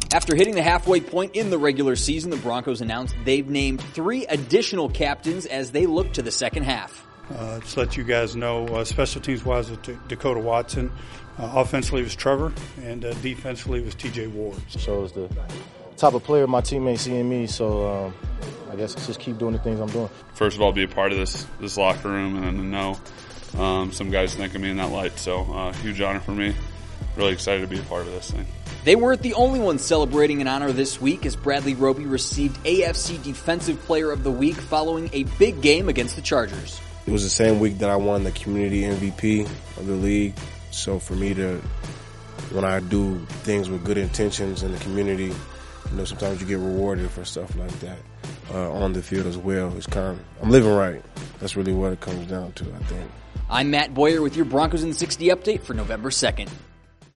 After hitting the halfway point in the regular season, the Broncos announced they've named 3 additional captains as they look to the second half. Just let you guys know, special teams wise with Dakota Watson, offensively was Trevor, and defensively was TJ Ward. Shows the type of player my teammates see in me, so I guess just keep doing the things I'm doing. First of all, be a part of this locker room, and then to know some guys think of me in that light. So huge honor for me. Really excited to be a part of this thing. They weren't the only ones celebrating an honor this week as Bradley Roby received AFC Defensive Player of the Week following a big game against the Chargers. It was the same week that I won the community MVP of the league. So for me to, when I do things with good intentions in the community, sometimes you get rewarded for stuff like that on the field as well. I'm living right. That's really what it comes down to, I think. I'm Matt Boyer with your Broncos in 60 update for November 2nd.